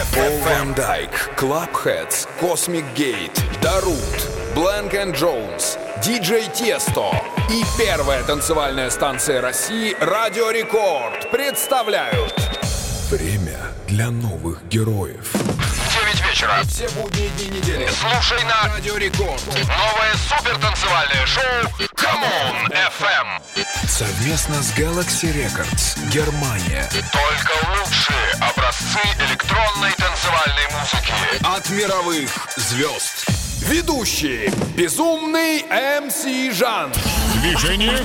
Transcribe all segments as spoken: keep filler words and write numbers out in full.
Paul Van Dyke, Clubheads, Cosmic Gate, Darude, Blank энд Jones, диджей Тiesto и первая танцевальная станция России «Радио Рекорд» представляют время для новых героев. девять вечера. Все будние дни недели. Слушай на «Радио Рекорд». новое супертанцевальное шоу Come On эф эм. Совместно с Galaxy Records, Германия. Только лучшие образцы электронной танцевальной музыки. От мировых звезд. Ведущий Безумный эм си Жан. Движение.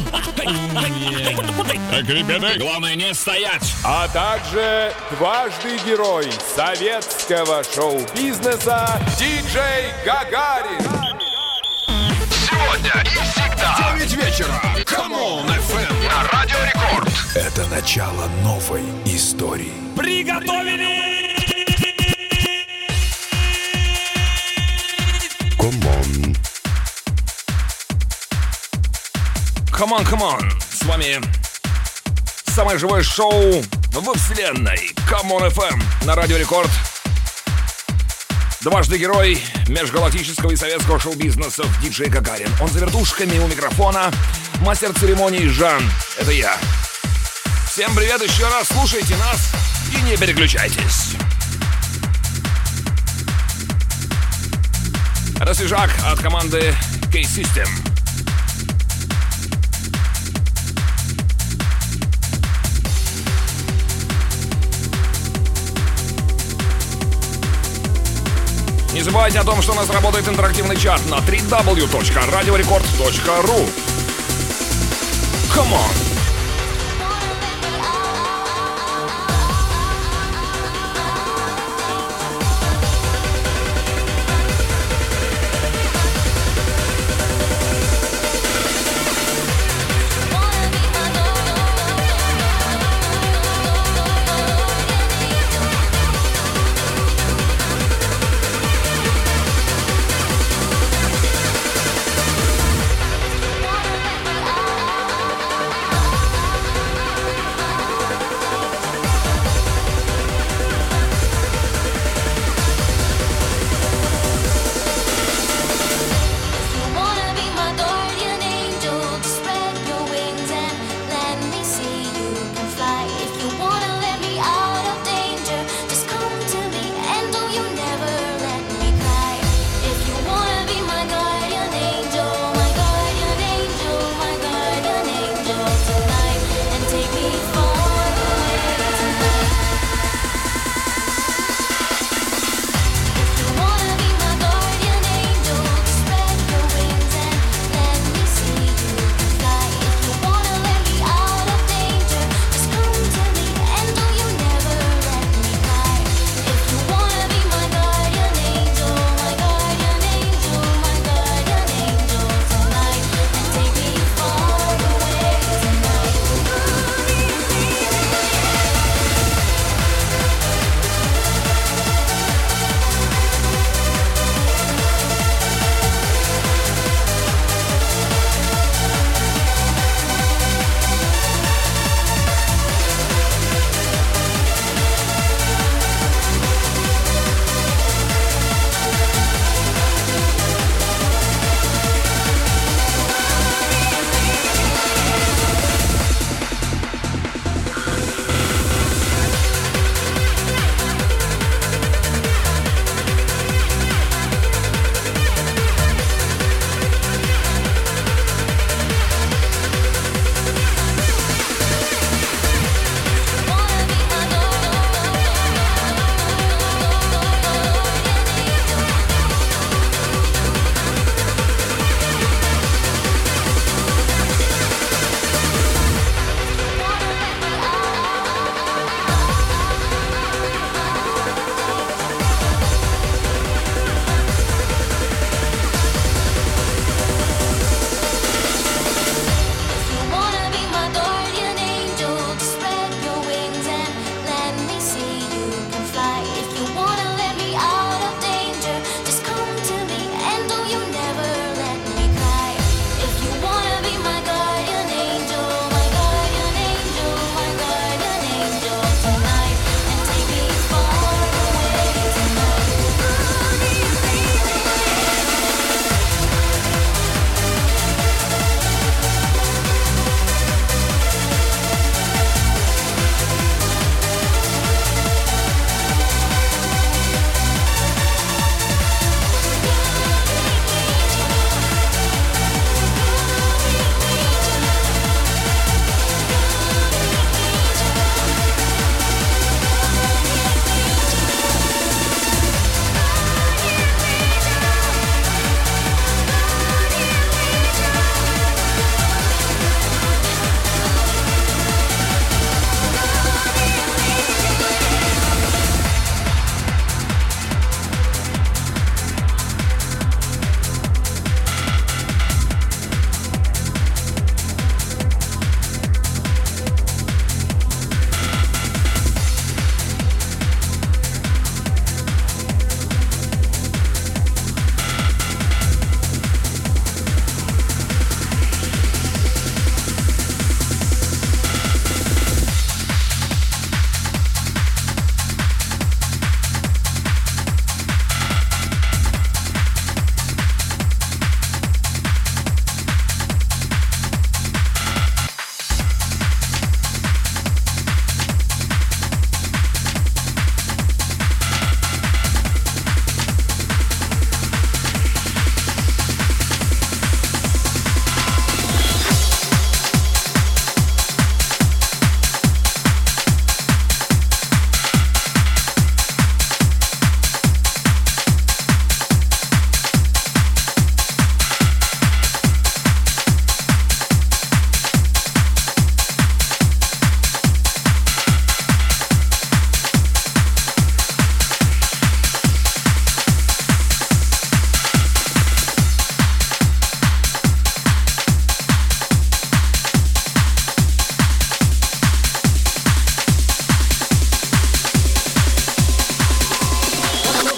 Так, ребята, главное не стоять. А также дважды герой советского шоу-бизнеса диджей Гагарин. Сегодня и всегда девять вечера. Come On эф эм. на Радио Рекорд. Это начало новой истории. Приготовились! Come On. Come on, come on. С вами самое живое шоу во вселенной Come On эф эм на Радио Рекорд. Дважды герой межгалактического и советского шоу-бизнеса диджей Гагарин. Он за вертушками у микрофона. Мастер церемонии Жан. Это я. Всем привет еще раз. Слушайте нас и не переключайтесь. Это свежак от команды K-System. Не забывайте о том, что у нас работает интерактивный чат на дабл ю дабл ю дабл ю точка радио рекорд точка ру. Come on!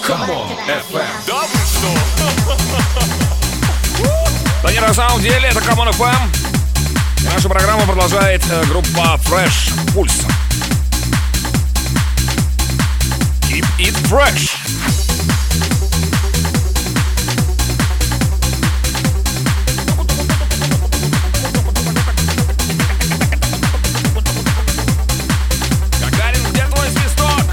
Камон эф эм. Да вы что? Да не, на самом деле, это Камон эф эм. И нашу программу продолжает э, группа Fresh Pulse. Keep it fresh. Гагарин, где твой свисток?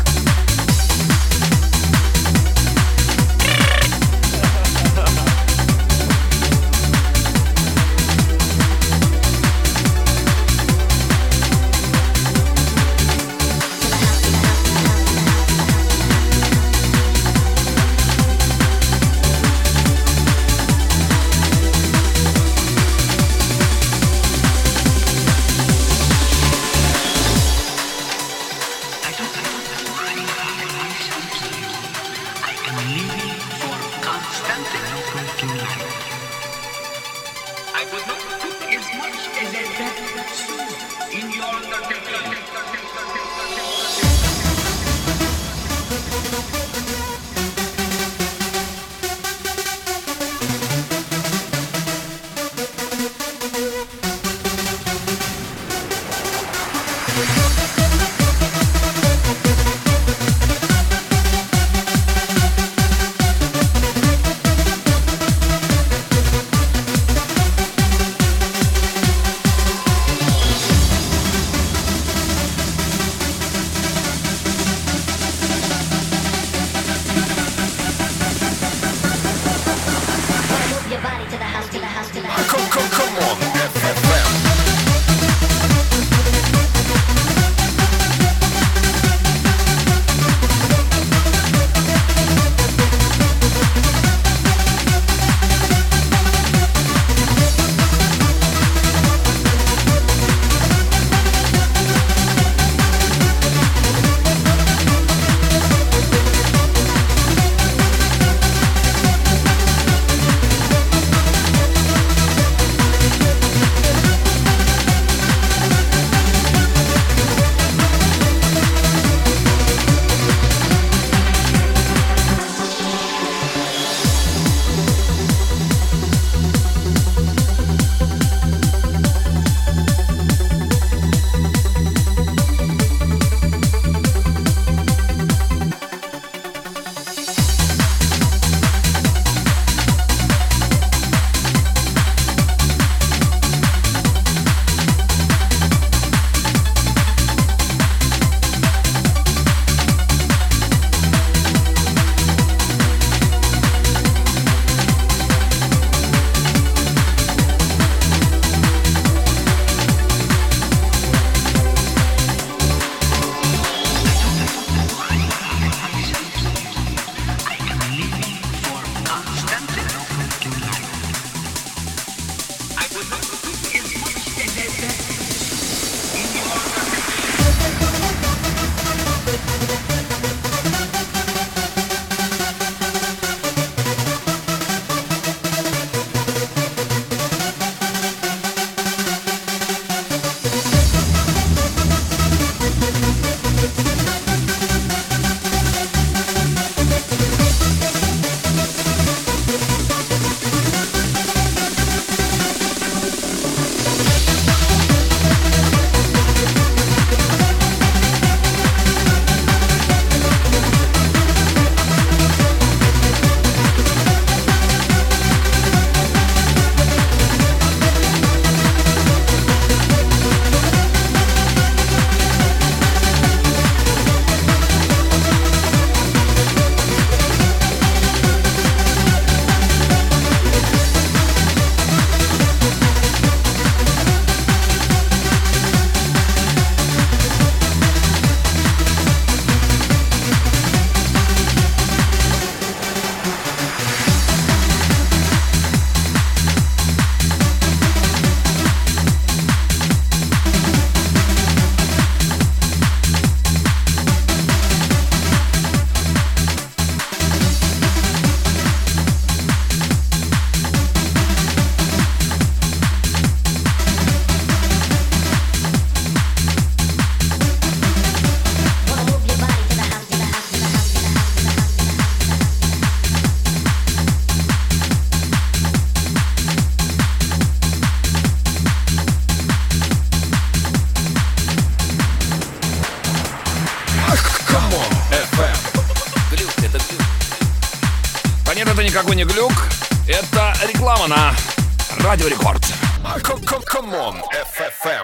Нет, это никакой не глюк. Это реклама на Радио Рекорд. Камон эф эф эм.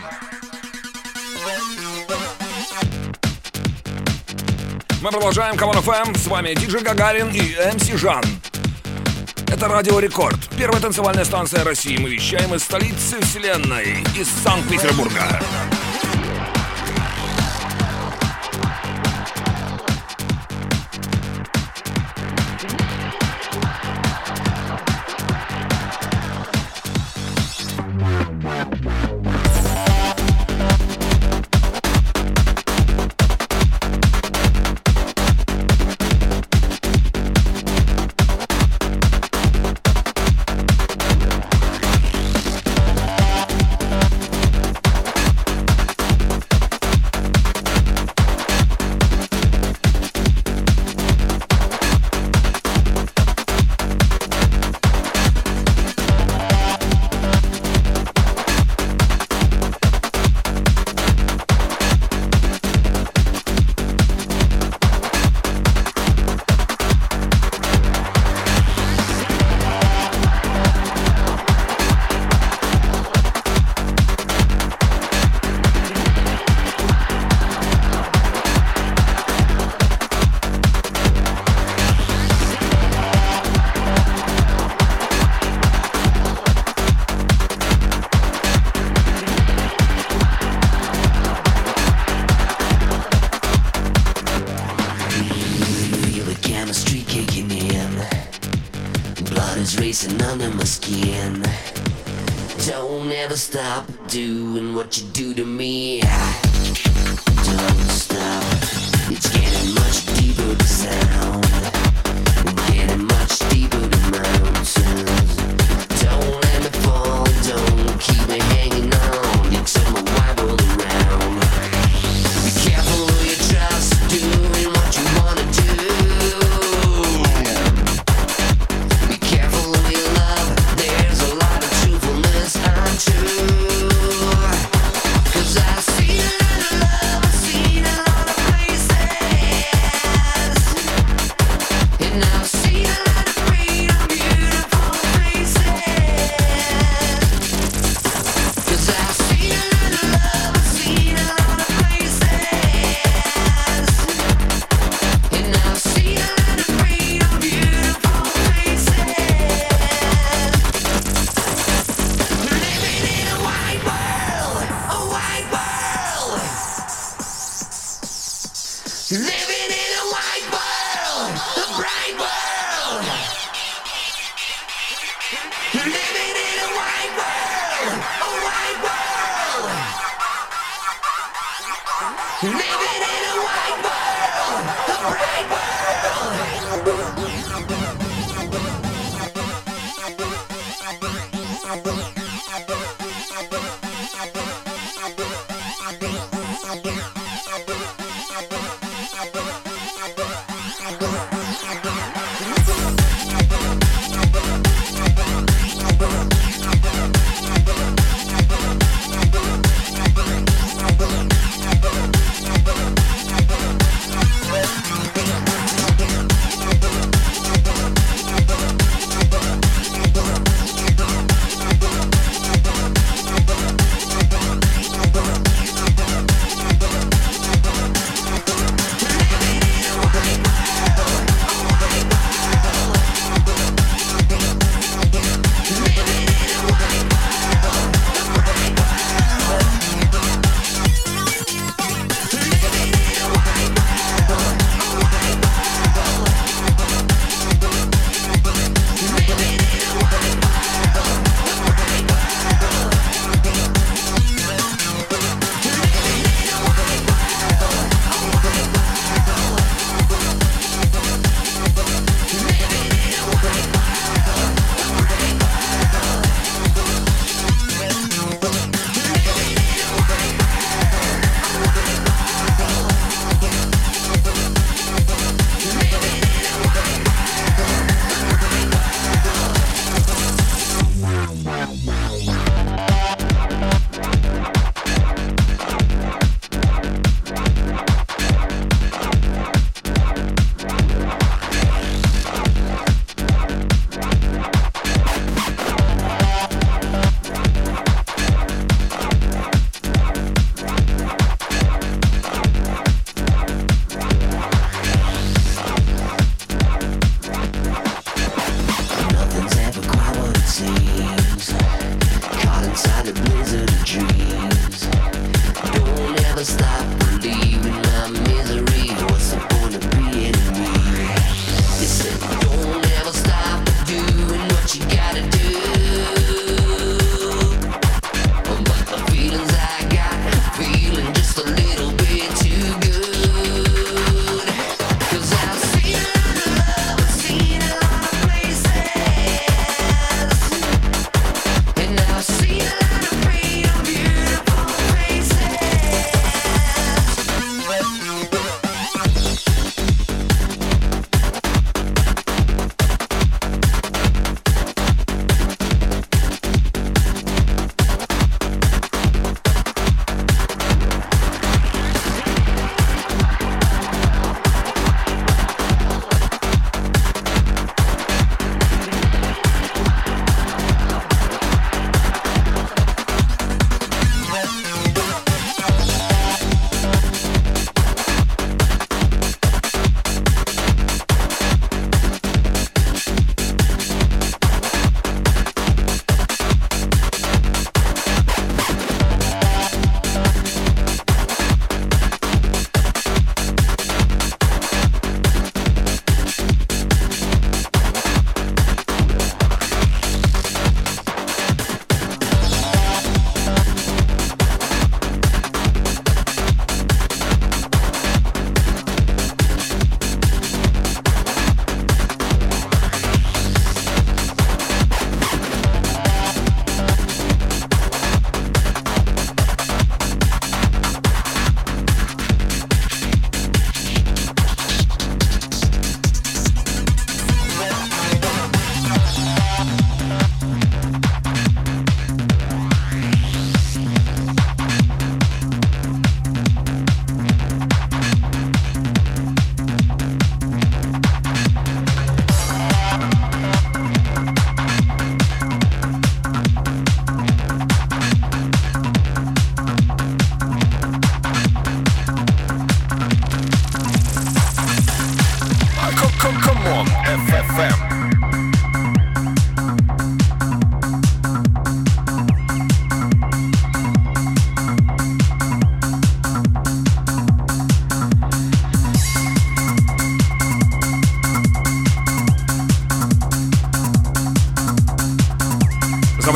Мы продолжаем Камон эф эм. С вами диджей Гагарин и эм си Жан. Это Радио Рекорд. Первая танцевальная станция России. Мы вещаем из столицы вселенной, из Санкт-Петербурга. Stop doing what you do to me. Don't stop. It's getting much deeper, the sound. Getting much deeper, the mountains. Don't let me fall, don't keep me hanging on. You turn my wide world around. Be careful who you trust, doing what you wanna do. Be careful who you love, there's a lot of truthfulness untrue.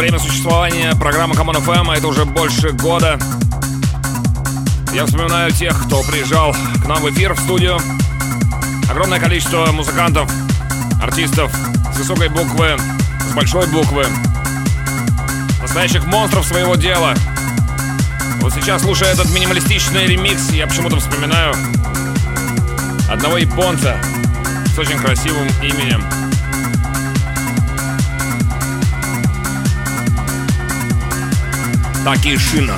время существования программы Common эф эм, а это уже больше года, я вспоминаю тех, кто приезжал к нам в эфир, в студию. Огромное количество музыкантов, артистов с высокой буквы, с большой буквы. Настоящих монстров своего дела. Вот сейчас, слушая этот минималистичный ремикс, я почему-то вспоминаю одного японца с очень красивым именем. Такишина.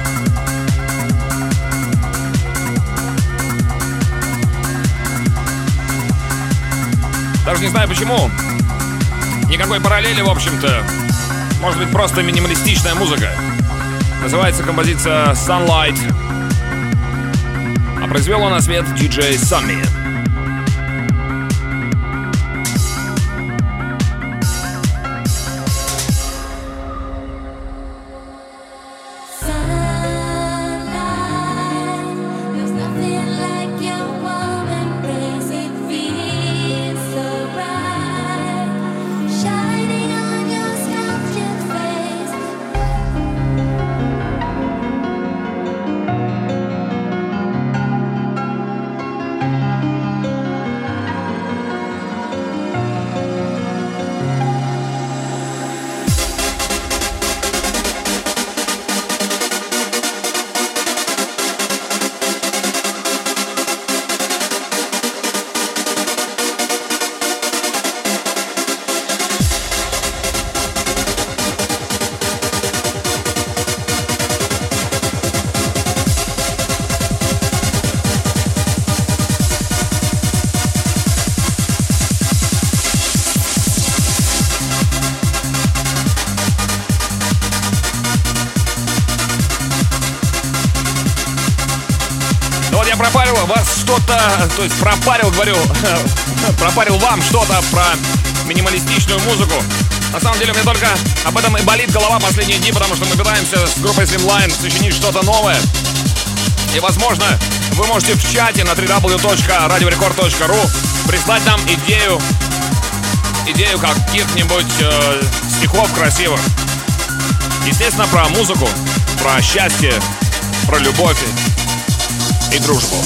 Даже не знаю почему. Никакой параллели, в общем-то. Может быть, просто минималистичная музыка. Называется композиция Sunlight. А произвел он на свет диджей Самми. Пропарил вас что-то, то есть пропарил, говорю, пропарил вам что-то про минималистичную музыку. На самом деле, мне только об этом и болит голова последние дни, потому что мы пытаемся с группой Slimline сочинить что-то новое. И, возможно, вы можете в чате на дабл ю дабл ю дабл ю точка радио рекорд точка ру прислать нам идею, идею каких-нибудь э, стихов красивых. Естественно, про музыку, про счастье, про любовь и дружбу.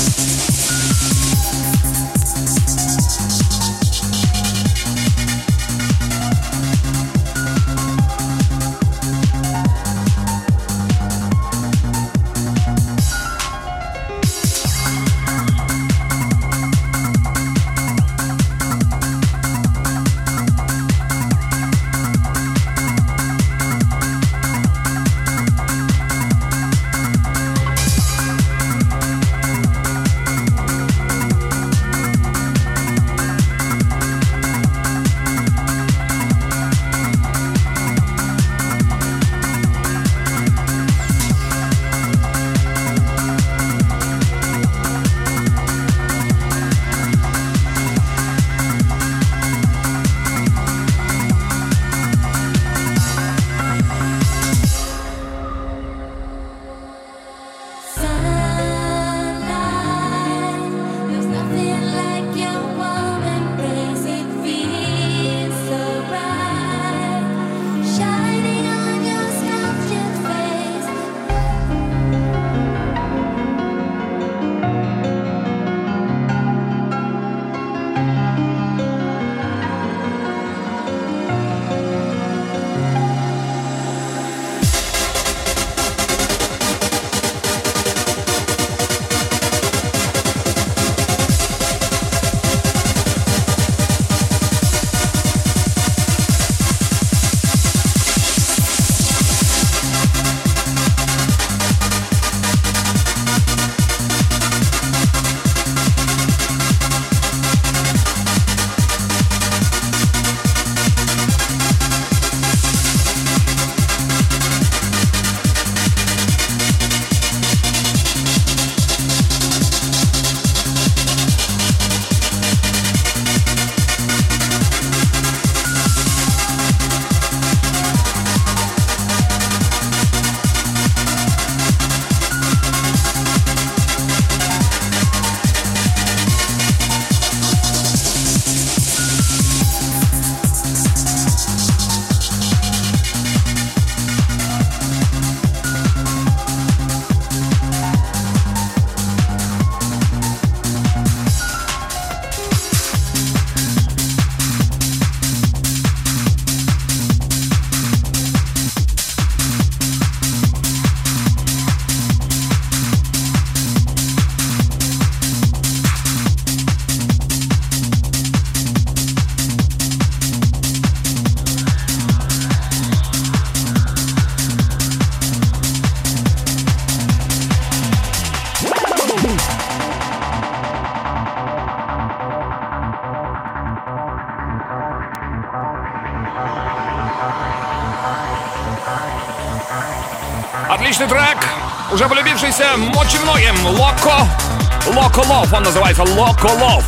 Отличный трек, уже полюбившийся очень многим. Loco, Loco Love, он называется Loco Love.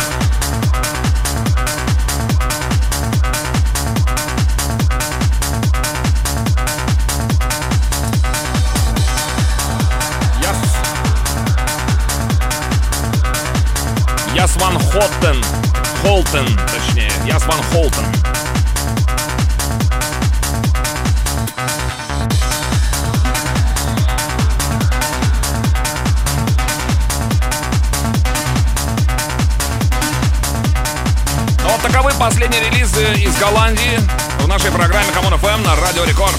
Яс Ван Хоттен, Холтен, точнее, Яс Ван Холтен. Ну, вот таковы последние релизы из Голландии в нашей программе Common эф эм на Радио Рекорд.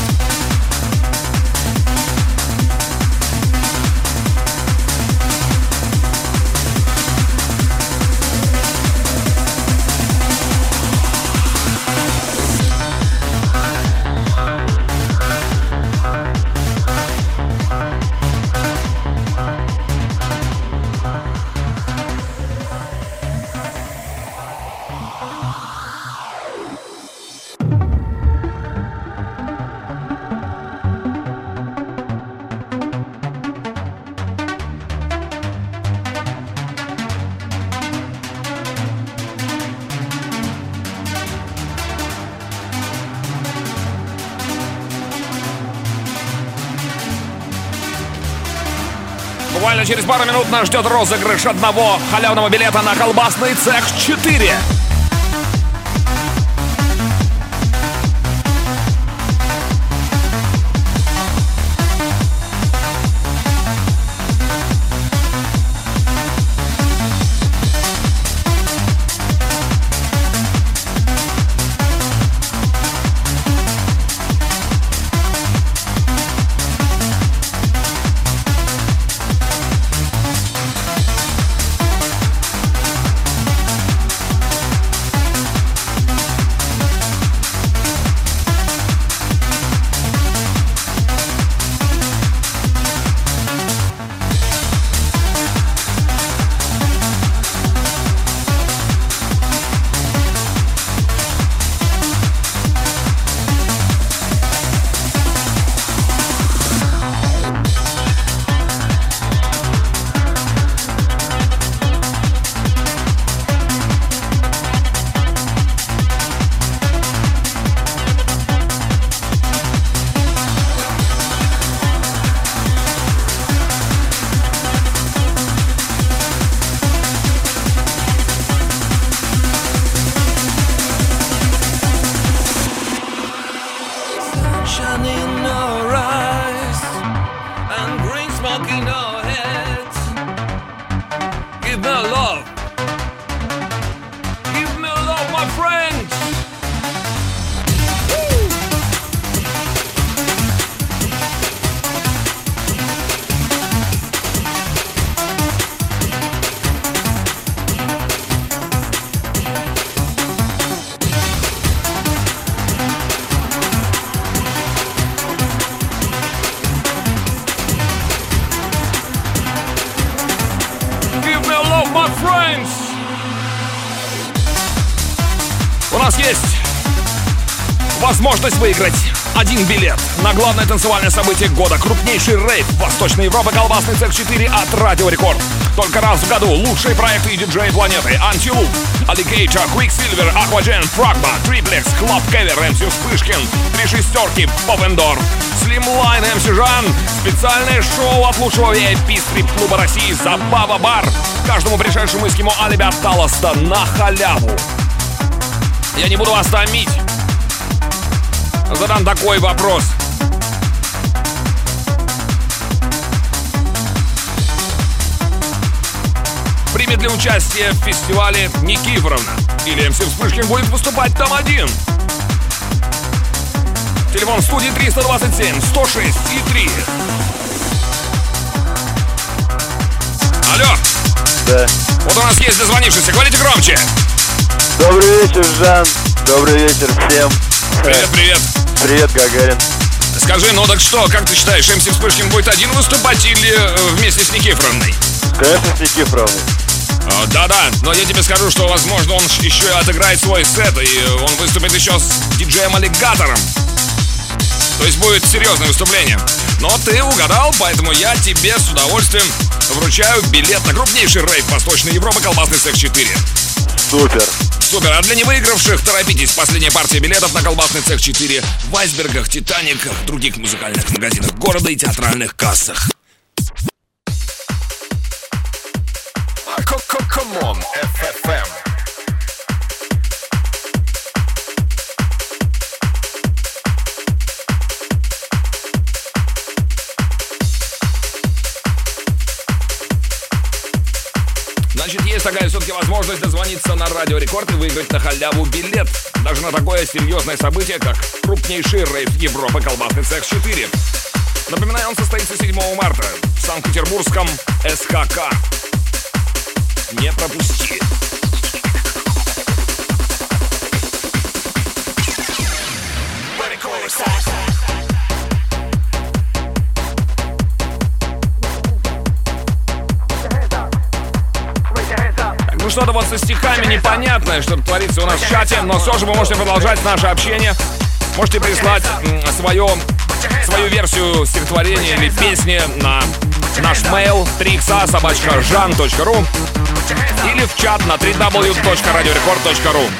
Буквально через пару минут нас ждет розыгрыш одного халявного билета на колбасный цех четыре. У нас есть возможность выиграть один билет на главное танцевальное событие года. Крупнейший рейв Восточной Европы, колбасный цех четыре от Радио Рекорд. Только раз в году лучшие проекты и диджеи планеты. Anti-Loop, Alligator, Quicksilver, Aquagen, Fragma, Triplex, Club Cover, эм си Вспышкин, Три шестерки, Попендор, Slimline, эм си Жан. Специальное шоу от лучшего ви ай пи стрип-клуба России «Забава Бар». Каждому пришедшему эскимо алиби от Талоста на халяву. Я не буду вас томить. Задам такой вопрос. Примет ли участие в фестивале Никифоровна? Или эм си Вспышкин будет выступать там один? Телефон студии триста двадцать семь сто шесть и три. Алло. Да. Вот у нас есть дозвонившийся. Говорите громче. Добрый вечер, Жан. Добрый вечер всем. Привет, привет. Привет, Гагарин. Скажи, ну так что, как ты считаешь, эм си Вспышкин будет один выступать или вместе с Никифоровной? Конечно, с Никифоровной. А, да-да, но я тебе скажу, что, возможно, он еще и отыграет свой сет, и он выступит еще с диджеем-аллигатором. То есть будет серьезное выступление. Но ты угадал, поэтому я тебе с удовольствием вручаю билет на крупнейший рейв Восточной Европы «Колбасный цех четыре». Супер. Супер, а для невыигравших торопитесь. Последняя партия билетов на «Колбасный цех четыре» в Айсбергах, Титаниках, других музыкальных магазинах города и театральных кассах. Камон эф эф эм. Значит, есть такая все-таки возможность дозвониться на Радио Рекорд и выиграть на халяву билет. Даже на такое серьезное событие, как крупнейший рейв Европы «Колбасный цех четыре». Напоминаю, он состоится седьмого марта в Санкт-Петербургском эс ка ка. Не пропусти. Ну что-то вот со стихами непонятное, что творится у нас в чате, но все же вы можете продолжать наше общение. Можете прислать свое, свою версию стихотворения или песни на наш мейл три икса собака жан точка ру или в чат на дабл ю дабл ю дабл ю точка радиорекорд точка ру.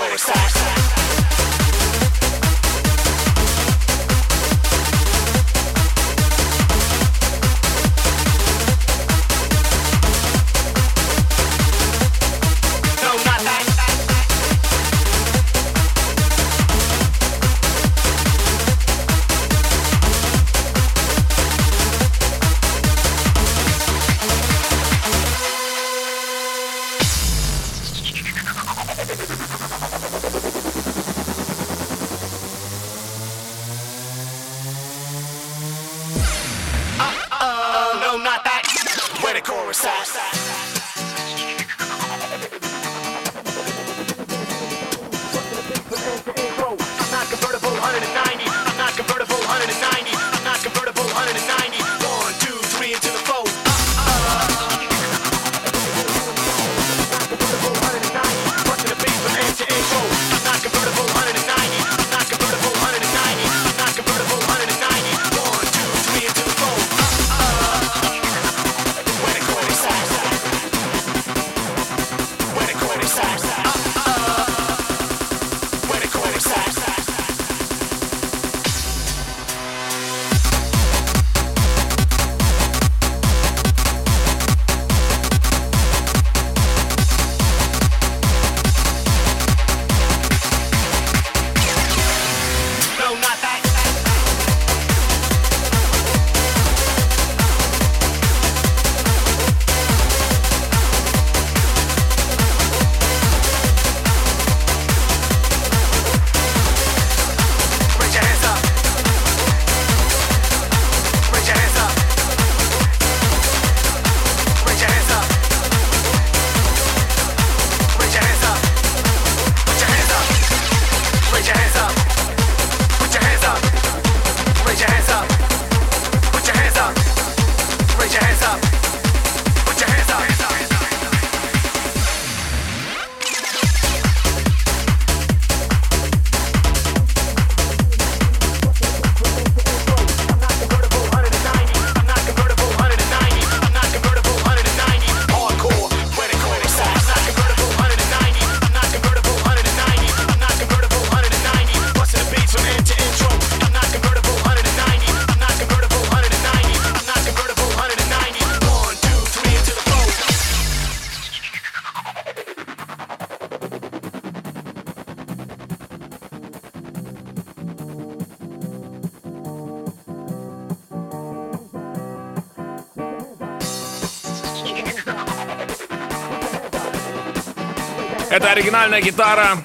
Это оригинальная гитара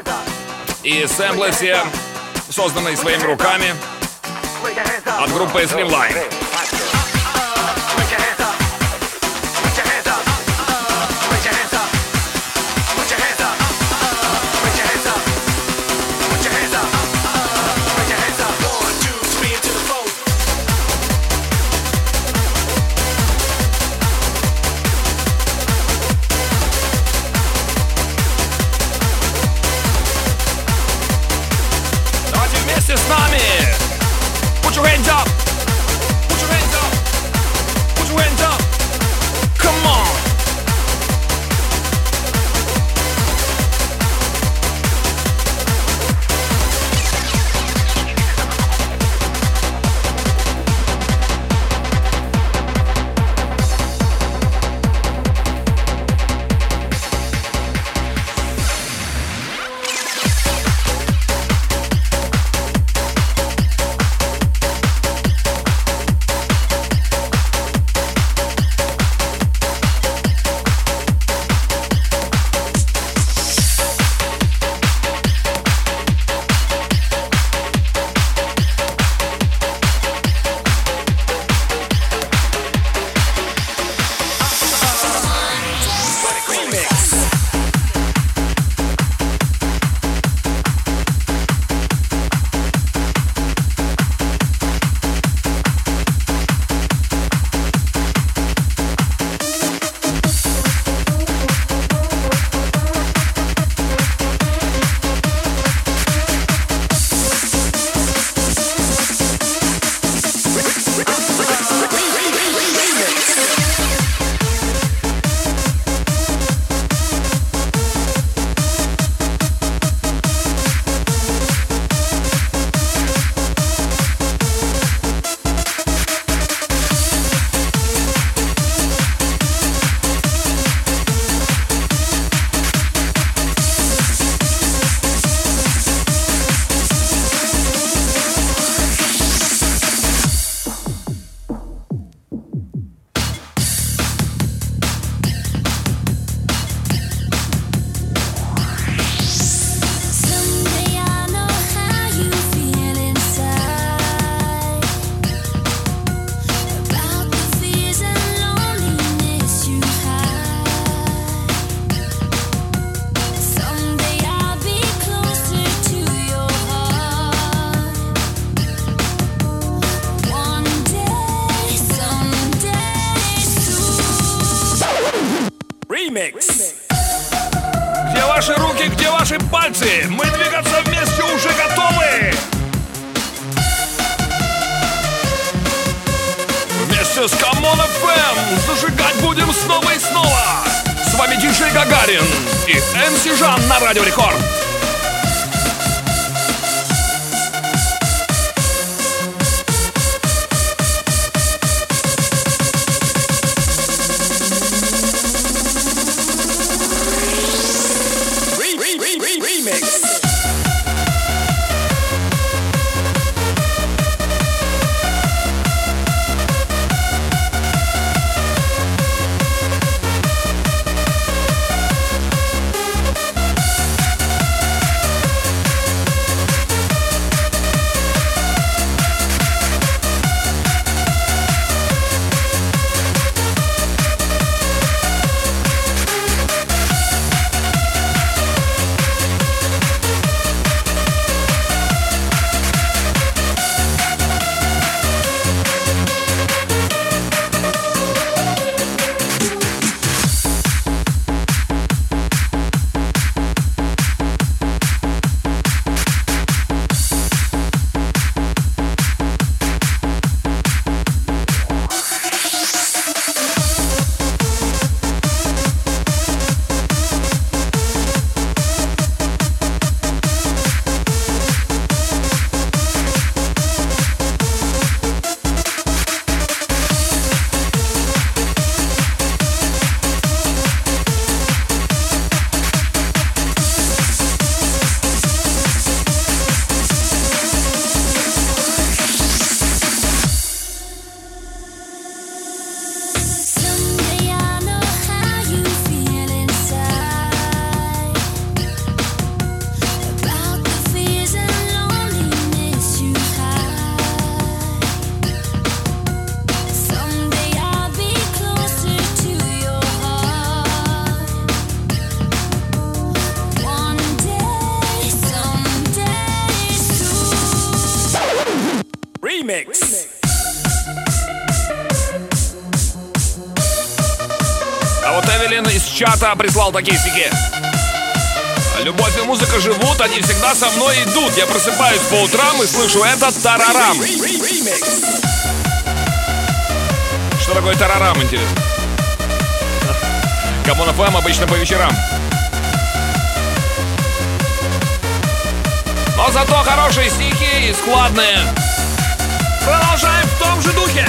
и сэмплы все созданные своими руками от группы Slimline. С нами! Put your hands up! ваши пальцы! Мы двигаться вместе уже готовы! Вместе с Come On эф эм зажигать будем снова и снова! С вами диджей Гагарин и эм си Жан на Радио Рекорд. Чата прислал такие стихи. Любовь и музыка живут, они всегда со мной идут. Я просыпаюсь по утрам и слышу этот тарарам. Что такое тарарам, интересно? Come On эф эм обычно по вечерам. Но зато хорошие стихи и складные. Продолжаем в том же духе.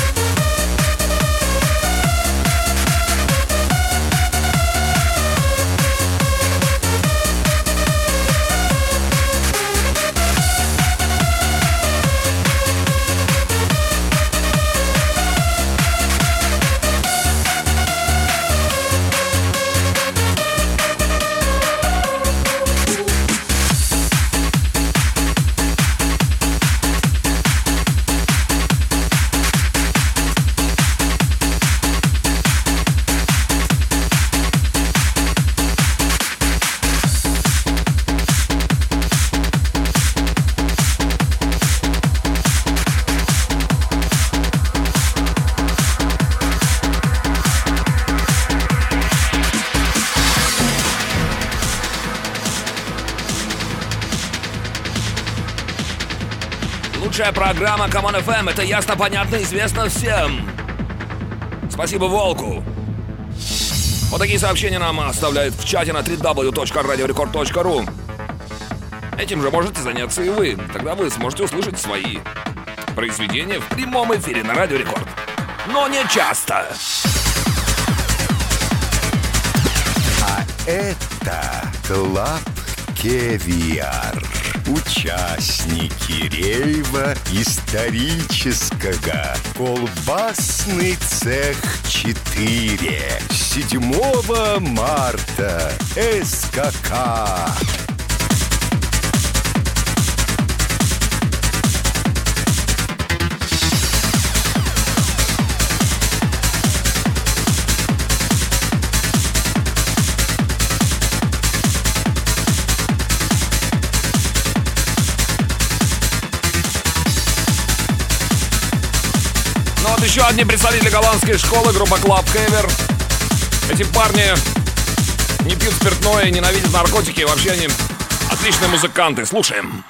Лучшая программа Come On эф эм. Это ясно, понятно, известно всем. Спасибо Волку. Вот такие сообщения нам оставляют в чате на дабл ю дабл ю дабл ю точка радио рекорд точка ру. Этим же можете заняться и вы. Тогда вы сможете услышать свои произведения в прямом эфире на Радио Рекорд. Но не часто. А это Клаб Кевиар. Участники рейва исторического. Колбасный цех четыре. седьмого марта. СКК. Еще одни представители голландской школы, группа Club Heaver. Эти парни не пьют спиртное, ненавидят наркотики. Вообще они отличные музыканты. Слушаем.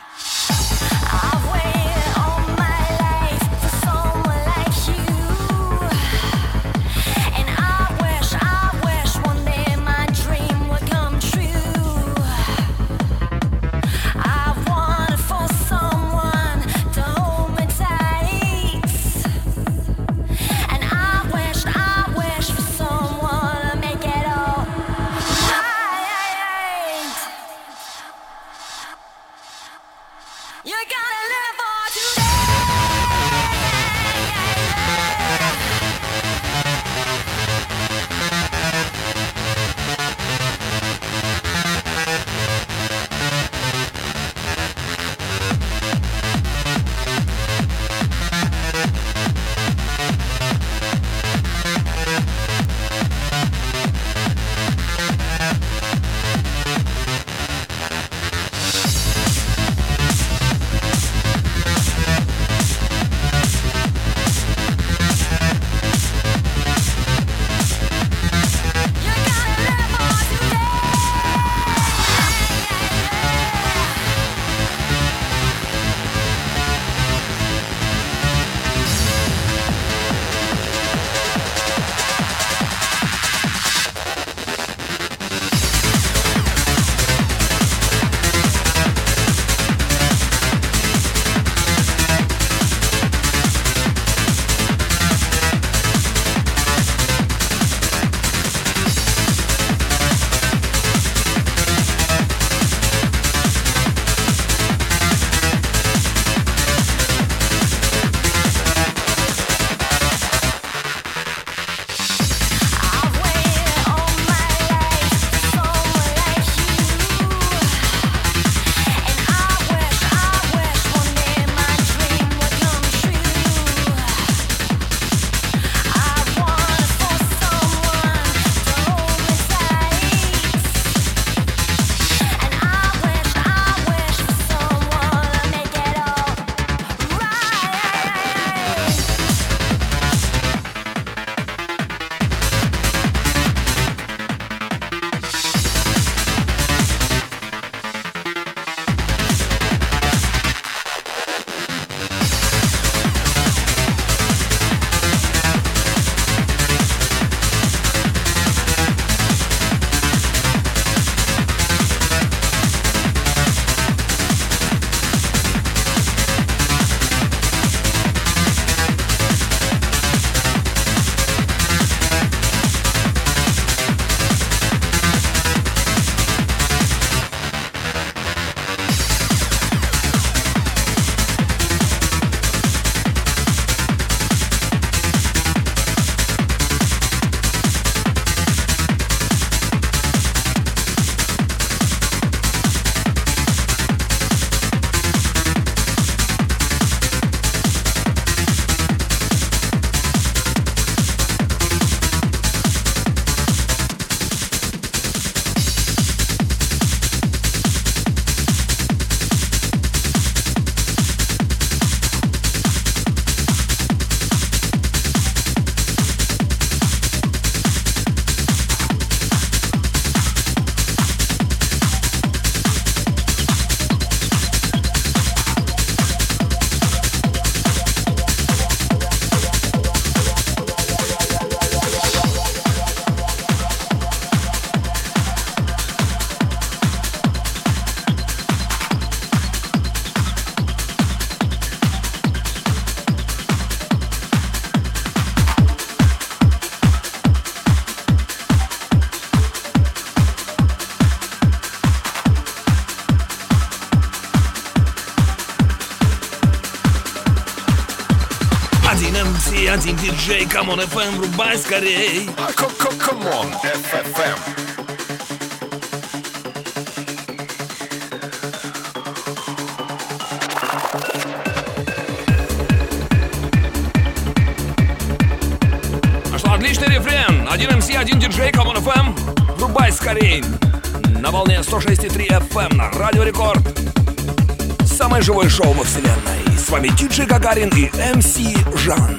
и один диджей. Камон эф эм, врубай скорей. Камон эф эм. А что, отличный рефрен. Один эм си, один диджей, Камон эф эм. Врубай скорей. На волне сто шесть и три эф эм на Радио Рекорд. Самое живое шоу во вселенной. С вами диджей Гагарин и эм си Жан.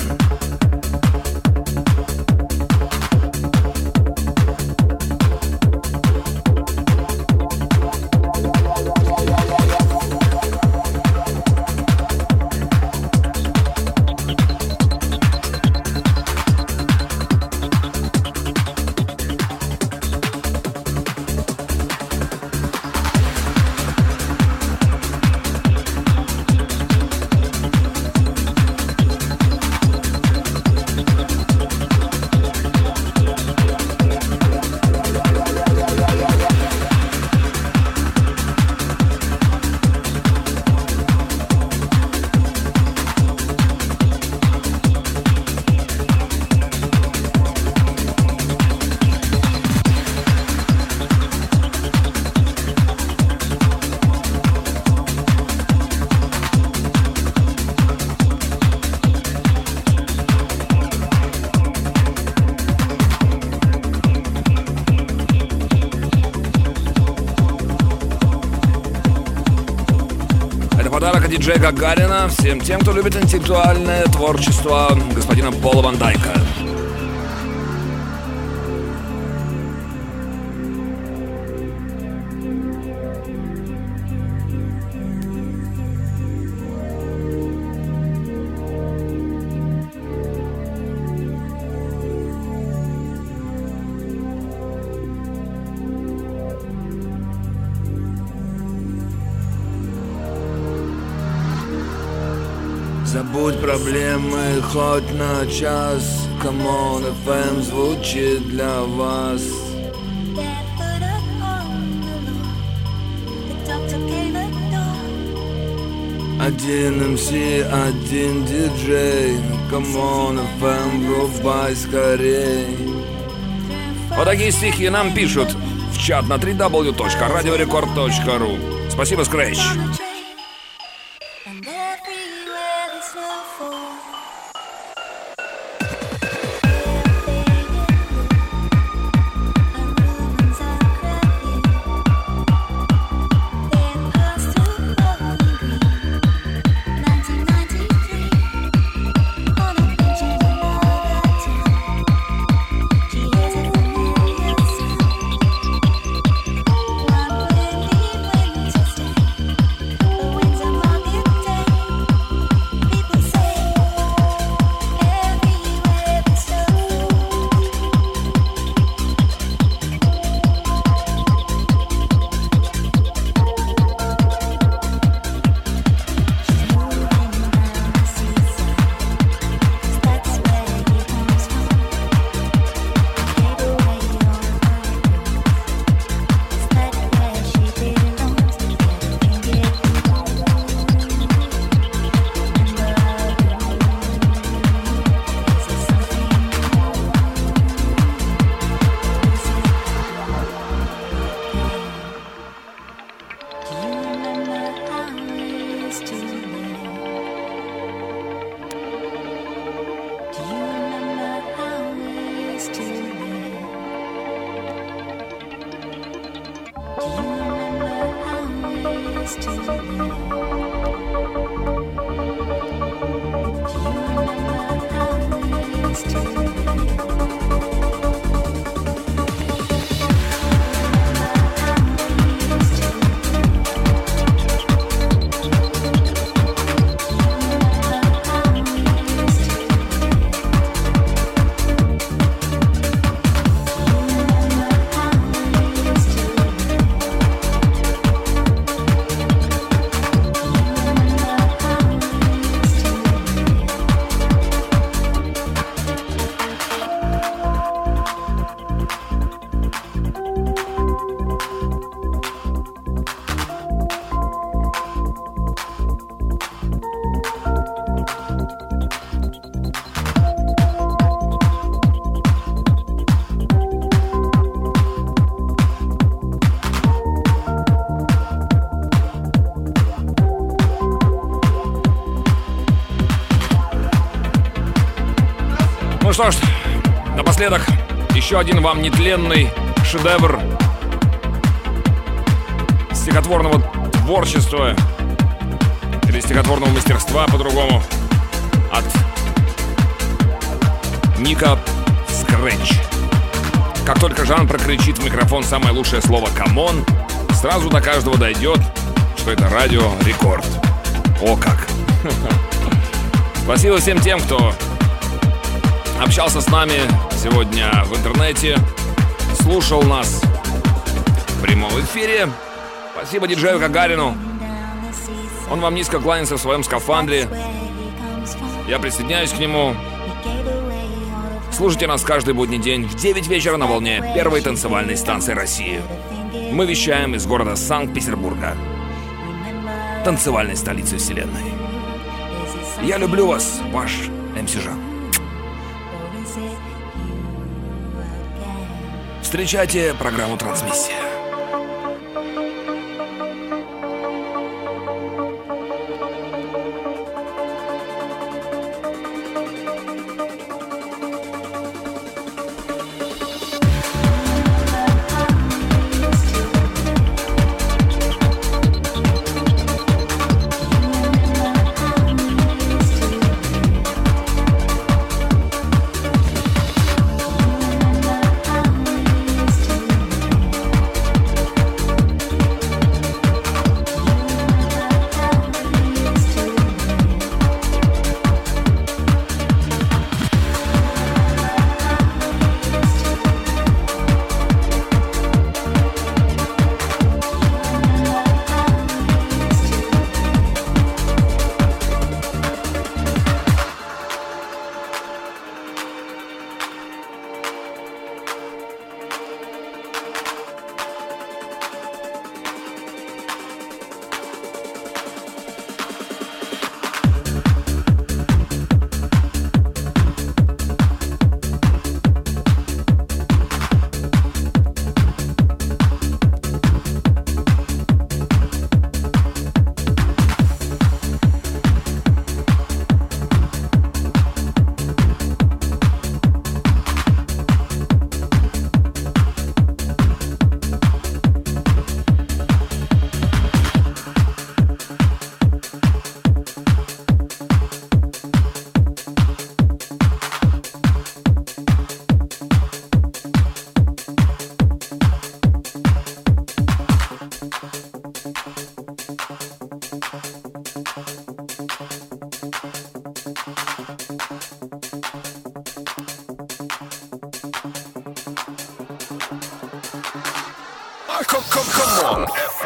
подарок от диджея Гагарина всем тем, кто любит интеллектуальное творчество господина Пола Ван Дайка. Забудь проблемы хоть на час. Come on, эф эм звучит для вас. Один эм си, один диджей. Come on, эф эм, врубай скорей. Вот такие стихи нам пишут в чат на дабл ю дабл ю дабл ю точка радиорекорд точка ру. Спасибо, Scratch. Ну что ж, напоследок еще один вам нетленный шедевр стихотворного творчества или стихотворного мастерства по-другому от Ника Scratch. Как только Жан прокричит в микрофон самое лучшее слово «камон», сразу до каждого дойдет, что это радио Рекорд. О как! Спасибо всем тем, кто общался с нами сегодня в интернете, слушал нас в прямом эфире. Спасибо диджею Гагарину. Он вам низко кланяется в своем скафандре. Я присоединяюсь к нему. Слушайте нас каждый будний день в девять вечера на волне первой танцевальной станции России. Мы вещаем из города Санкт-Петербурга, танцевальной столицы вселенной. Я люблю вас, ваш эм си Жан. Встречайте программу «Трансмиссия». Common эф